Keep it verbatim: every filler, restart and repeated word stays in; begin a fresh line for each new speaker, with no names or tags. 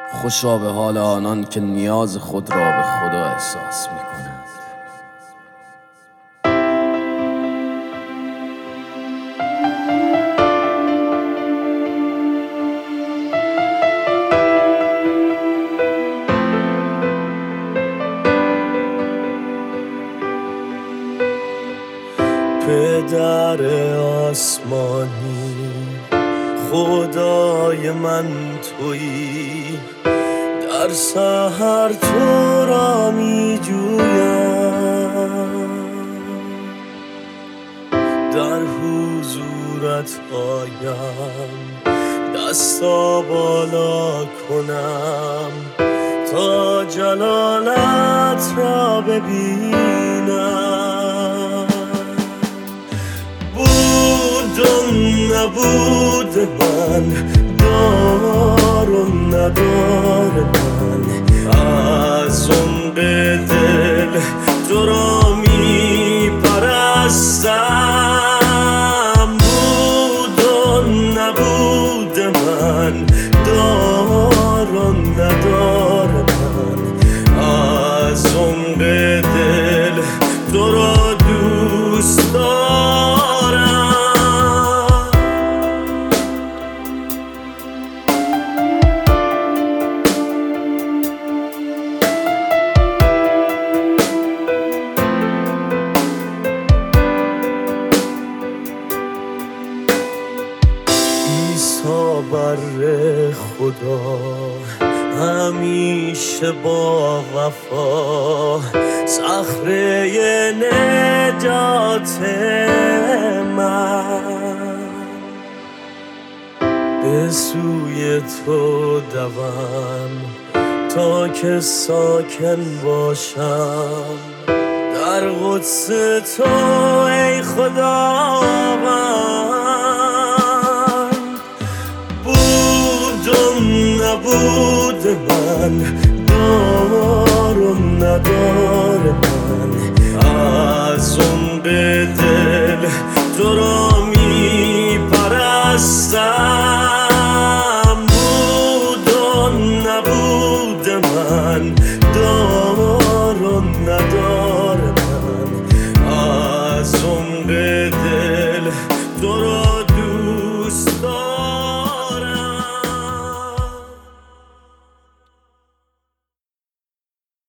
خوشا به حال آنان که نیاز خود را به خدا احساس می کنند.
پدر آسمانی خدای من تویی، در سحر تو را می جویم، در حضورت آیم، دستا بالا کنم تا جلالت را ببینم. بود و نبود من، دار و ندار من، از عمق دل تو را می پرستم. بود و نبود من، دار و ندار من، از عمق دل تو را دوست دارم. عیسی بر خدا همیشه با وفا، صخره نجات من، به سوی تو دوم تا که ساکن باشم در قدس تو ای خداوند.